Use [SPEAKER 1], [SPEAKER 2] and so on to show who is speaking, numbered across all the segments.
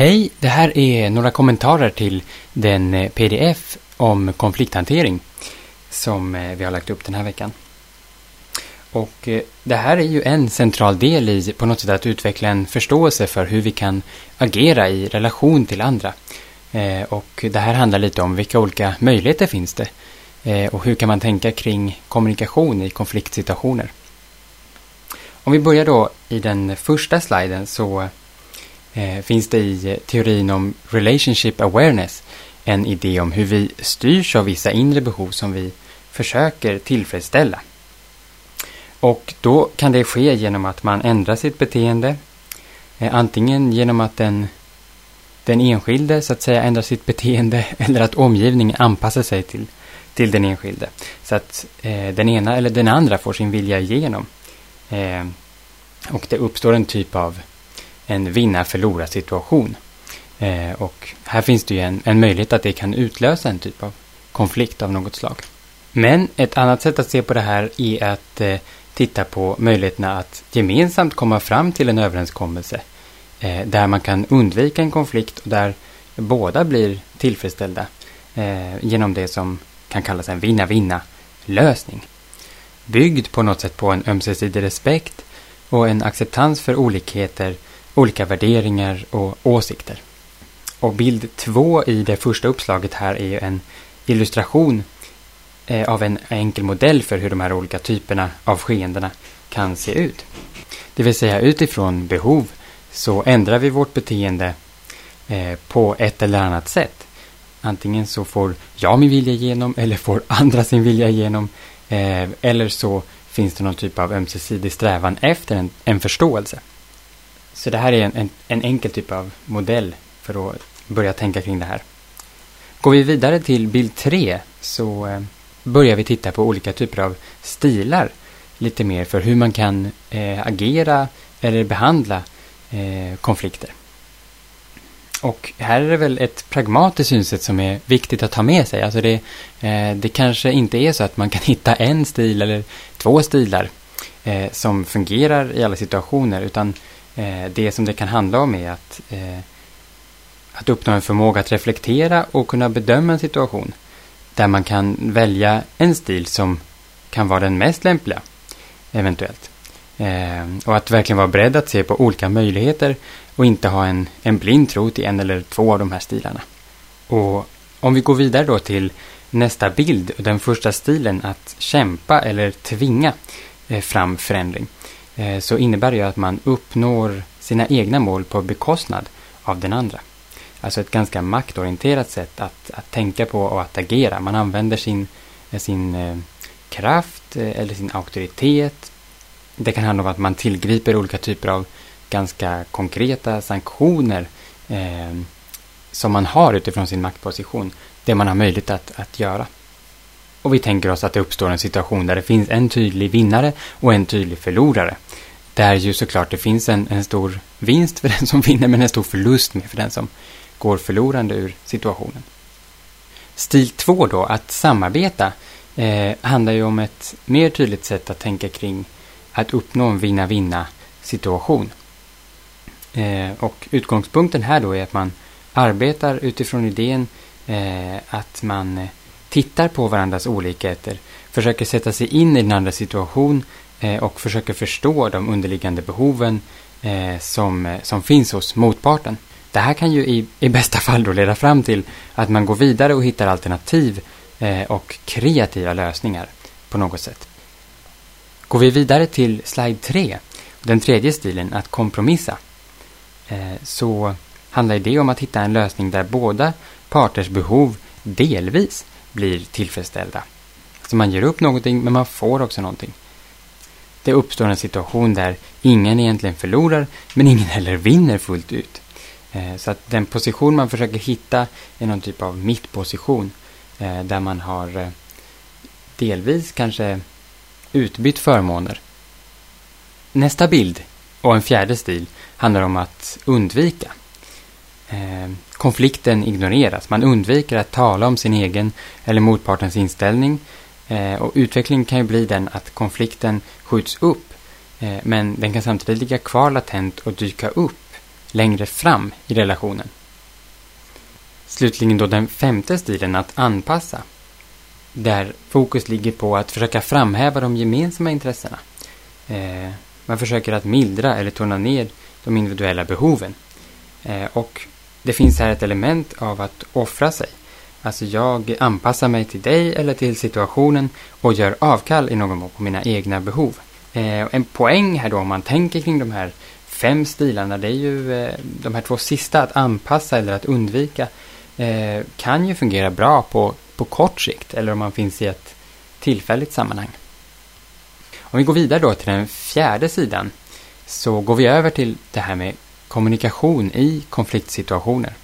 [SPEAKER 1] Hej, det här är några kommentarer till den pdf om konflikthantering som vi har lagt upp den här veckan. Och det här är ju en central del i på något sätt att utveckla en förståelse för hur vi kan agera i relation till andra. Och det här handlar lite om vilka olika möjligheter finns det och hur kan man tänka kring kommunikation i konfliktsituationer. Om vi börjar då i den första sliden så finns det i teorin om relationship awareness en idé om hur vi styrs av vissa inre behov som vi försöker tillfredsställa. Och då kan det ske genom att man ändrar sitt beteende, antingen genom att den enskilde så att säga ändrar sitt beteende eller att omgivningen anpassar sig till den enskilde. Så att den ena eller den andra får sin vilja igenom. Och det uppstår en typ av en vinna-förlora situation. Och här finns det ju en möjlighet att det kan utlösa en typ av konflikt av något slag. Men ett annat sätt att se på det här är att titta på möjligheterna att gemensamt komma fram till en överenskommelse där man kan undvika en konflikt och där båda blir tillfredsställda genom det som kan kallas en vinna-vinna-lösning. Byggd på något sätt på en ömsesidig respekt och en acceptans för olikheter, olika värderingar och åsikter. Och bild 2 i det första uppslaget här är ju en illustration av en enkel modell för hur de här olika typerna av skeendena kan se ut. Det vill säga utifrån behov så ändrar vi vårt beteende på ett eller annat sätt. Antingen så får jag min vilja igenom eller får andra sin vilja igenom. Eller så finns det någon typ av ömsesidig strävan efter en förståelse. Så det här är en enkel typ av modell för att börja tänka kring det här. Går vi vidare till bild 3 så börjar vi titta på olika typer av stilar lite mer för hur man kan agera eller behandla konflikter. Och här är det väl ett pragmatiskt synsätt som är viktigt att ta med sig. Alltså det kanske inte är så att man kan hitta en stil eller två stilar som fungerar i alla situationer, utan det som det kan handla om är att uppnå en förmåga att reflektera och kunna bedöma en situation där man kan välja en stil som kan vara den mest lämpliga eventuellt. Och att verkligen vara beredd att se på olika möjligheter och inte ha en blind tro till en eller två av de här stilarna. Och om vi går vidare då till nästa bild, den första stilen att kämpa eller tvinga fram förändring, så innebär det ju att man uppnår sina egna mål på bekostnad av den andra. Alltså ett ganska maktorienterat sätt att tänka på och att agera. Man använder sin kraft eller sin auktoritet. Det kan handla om att man tillgriper olika typer av ganska konkreta sanktioner som man har utifrån sin maktposition. Det man har möjlighet att göra. Och vi tänker oss att det uppstår en situation där det finns en tydlig vinnare och en tydlig förlorare. Där ju såklart det finns en stor vinst för den som vinner men en stor förlust för den som går förlorande ur situationen. Stil 2 då, att samarbeta, handlar ju om ett mer tydligt sätt att tänka kring att uppnå en vinna-vinna situation. Och utgångspunkten här då är att man arbetar utifrån idén att man tittar på varandras olikheter, försöker sätta sig in i den andra situation och försöker förstå de underliggande behoven som finns hos motparten. Det här kan ju i bästa fall då leda fram till att man går vidare och hittar alternativ och kreativa lösningar på något sätt. Går vi vidare till slide 3, den tredje stilen, att kompromissa, så handlar det om att hitta en lösning där båda parters behov delvis blir tillfredsställda. Så man ger upp någonting men man får också någonting. Det uppstår en situation där ingen egentligen förlorar men ingen heller vinner fullt ut. Så att den position man försöker hitta är någon typ av mittposition där man har delvis kanske utbytt förmåner. Nästa bild och en fjärde stil handlar om att undvika. Konflikten ignoreras. Man undviker att tala om sin egen eller motpartens inställning. Och utvecklingen kan ju bli den att konflikten skjuts upp. Men den kan samtidigt ligga kvar latent och dyka upp längre fram i relationen. Slutligen då den 5:e stilen, att anpassa. Där fokus ligger på att försöka framhäva de gemensamma intressena. Man försöker att mildra eller tona ner de individuella behoven. Och det finns här ett element av att offra sig. Alltså jag anpassar mig till dig eller till situationen och gör avkall i någon mån på mina egna behov. En poäng här då om man tänker kring de här 5 stilarna, det är ju de här 2 sista, att anpassa eller att undvika, kan ju fungera bra på kort sikt eller om man finns i ett tillfälligt sammanhang. Om vi går vidare då till den 4:e sidan, så går vi över till det här med kommunikation i konfliktsituationer.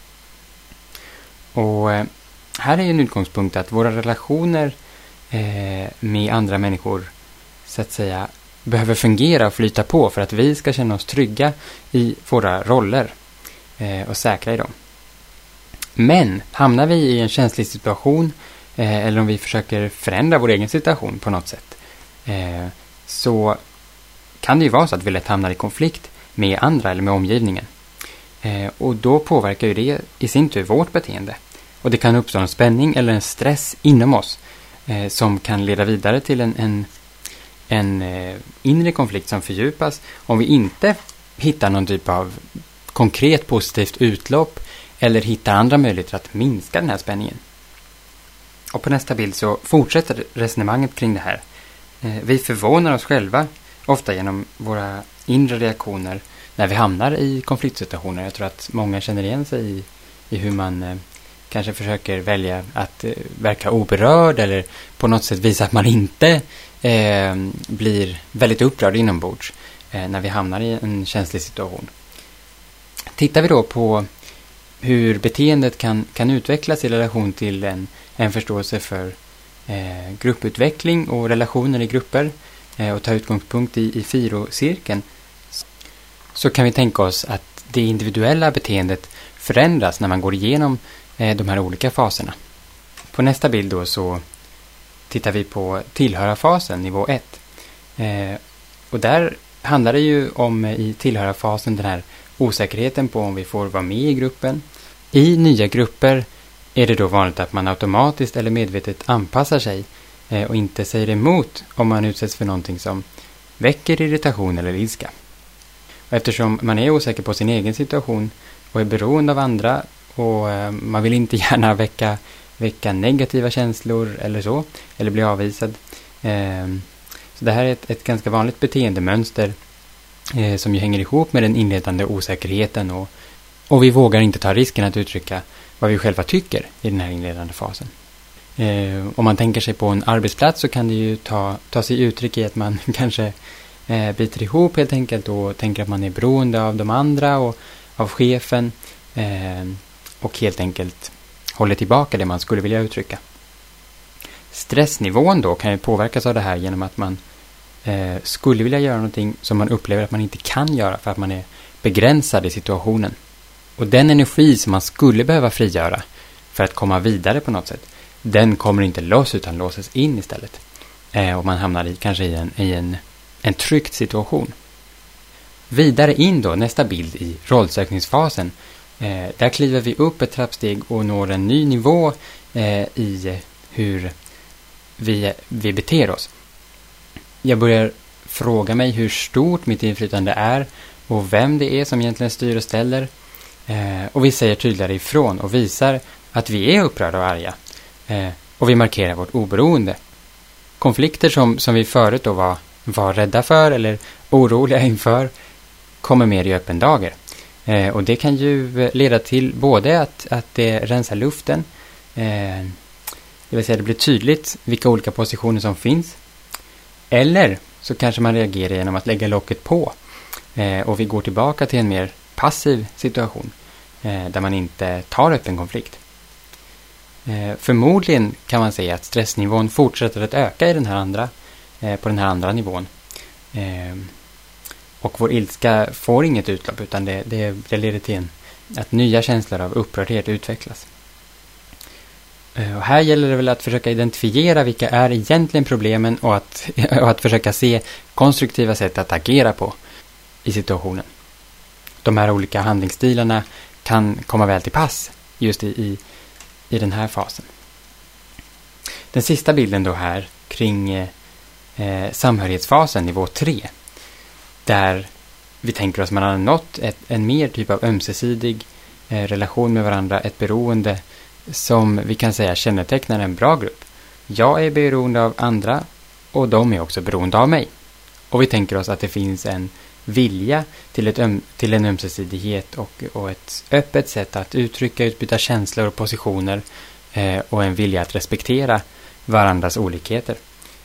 [SPEAKER 1] Och här är ju en utgångspunkt att våra relationer med andra människor så att säga behöver fungera och flyta på för att vi ska känna oss trygga i våra roller och säkra i dem. Men hamnar vi i en känslig situation eller om vi försöker förändra vår egen situation på något sätt, så kan det ju vara så att vi lätt hamnar i konflikt med andra eller med omgivningen. Och då påverkar ju det i sin tur vårt beteende. Och det kan uppstå en spänning eller en stress inom oss som kan leda vidare till en inre konflikt som fördjupas om vi inte hittar någon typ av konkret positivt utlopp eller hittar andra möjligheter att minska den här spänningen. Och på nästa bild så fortsätter resonemanget kring det här. Vi förvånar oss själva ofta genom våra inre reaktioner när vi hamnar i konfliktsituationer. Jag tror att många känner igen sig i hur man kanske försöker välja att verka oberörd eller på något sätt visa att man inte blir väldigt upprörd inombords när vi hamnar i en känslig situation. Tittar vi då på hur beteendet kan utvecklas i relation till en förståelse för grupputveckling och relationer i grupper och ta utgångspunkt i FIRO-cirkeln, så kan vi tänka oss att det individuella beteendet förändras när man går igenom de här olika faserna. På nästa bild då så tittar vi på tillhörarfasen, nivå 1. Och där handlar det ju om i tillhörarfasen den här osäkerheten på om vi får vara med i gruppen. I nya grupper är det då vanligt att man automatiskt eller medvetet anpassar sig och inte säger emot om man utsätts för någonting som väcker irritation eller ilska. Och eftersom man är osäker på sin egen situation och är beroende av andra och man vill inte gärna väcka negativa känslor eller så, eller bli avvisad. Så det här är ett ganska vanligt beteendemönster som ju hänger ihop med den inledande osäkerheten och vi vågar inte ta risken att uttrycka vad vi själva tycker i den här inledande fasen. Om man tänker sig på en arbetsplats så kan det ju ta sig uttryck i att man kanske biter ihop helt enkelt och tänker att man är beroende av de andra och av chefen och helt enkelt håller tillbaka det man skulle vilja uttrycka. Stressnivån då kan ju påverkas av det här genom att man skulle vilja göra någonting som man upplever att man inte kan göra för att man är begränsad i situationen. Och den energi som man skulle behöva frigöra för att komma vidare på något sätt, den kommer inte loss utan låses in istället. Och man hamnar kanske i en tryckt situation. Vidare in då, nästa bild i rollsökningsfasen. Där kliver vi upp ett trappsteg och når en ny nivå i hur vi beter oss. Jag börjar fråga mig hur stort mitt inflytande är och vem det är som egentligen styr och ställer. Och vi säger tydligare ifrån och visar att vi är upprörda och arga. Och vi markerar vårt oberoende. Konflikter som vi förut då var rädda för eller oroliga inför kommer mer i öppen dager. Och det kan ju leda till både att det rensar luften, det vill säga det blir tydligt vilka olika positioner som finns. Eller så kanske man reagerar genom att lägga locket på och vi går tillbaka till en mer passiv situation där man inte tar upp en konflikt. Förmodligen kan man säga att stressnivån fortsätter att öka i på den här andra nivån. Och vår ilska får inget utlopp utan det leder till att nya känslor av upprördhet utvecklas. Och här gäller det väl att försöka identifiera vilka är egentligen problemen och att försöka se konstruktiva sätt att agera på i situationen. de här olika handlingsstilarna kan komma väl till pass just i den här fasen. Den sista bilden då här kring samhörighetsfasen, nivå 3. Där vi tänker oss att man har nått en mer typ av ömsesidig relation med varandra, ett beroende som vi kan säga kännetecknar en bra grupp. Jag är beroende av andra och de är också beroende av mig. Och vi tänker oss att det finns en vilja till en ömsesidighet och ett öppet sätt att uttrycka, utbyta känslor och positioner och en vilja att respektera varandras olikheter.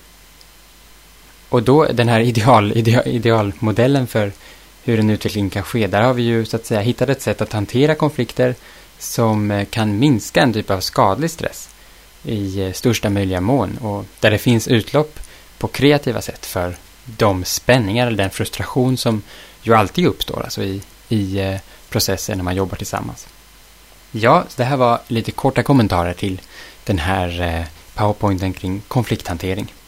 [SPEAKER 1] Och då den här idealmodellen för hur en utveckling kan ske, där har vi ju så att säga hittat ett sätt att hantera konflikter som kan minska en typ av skadlig stress i största möjliga mån, och där det finns utlopp på kreativa sätt för de spänningar eller den frustration som ju alltid uppstår alltså i processer när man jobbar tillsammans. Ja, så det här var lite korta kommentarer till den här PowerPointen kring konflikthantering.